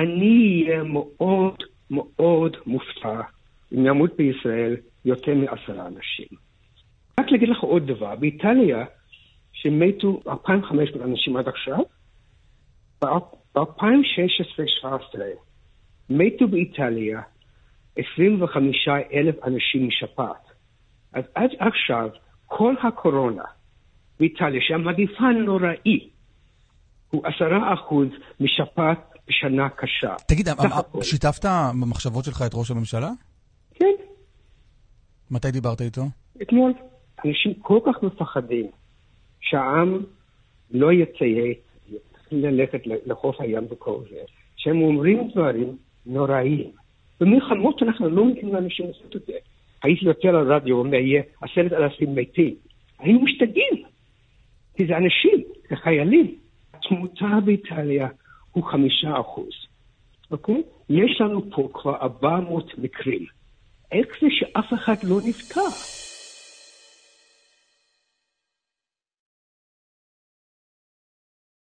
אני אהיה מאוד מאוד מופתע אם ימות בישראל יותר מ10 אנשים. רק להגיד לך עוד דבר, באיטליה שמתו 2,500 אנשים עד עכשיו, ב-2016-2017 מתו באיטליה 25,000 אנשים משפעת. אז עד עכשיו כל הקורונה באיטליה, שהמגפה נוראי, הוא 10% משפעת בשנה קשה. תגיד, שיתפת במחשבות שלך את ראש הממשלה? כן. מתי דיברת איתו? אתמול. אנשים כל כך מפחדים שהעם לא יציית, ללכת לחוף הים וכל זה, שהם אומרים דברים נוראיים. במלחמות אנחנו לא מכירים לאנשים לעשות את זה. הייתי יוצא לרדיו ואומר, יהיה 10,000 מתים. היינו משתגעים. כי זה אנשים, זה חיילים. התמותה באיטליה הוא 5%. אוקיי? יש לנו פה כבר 400 מקרים. איך זה שאף אחד לא נפגע?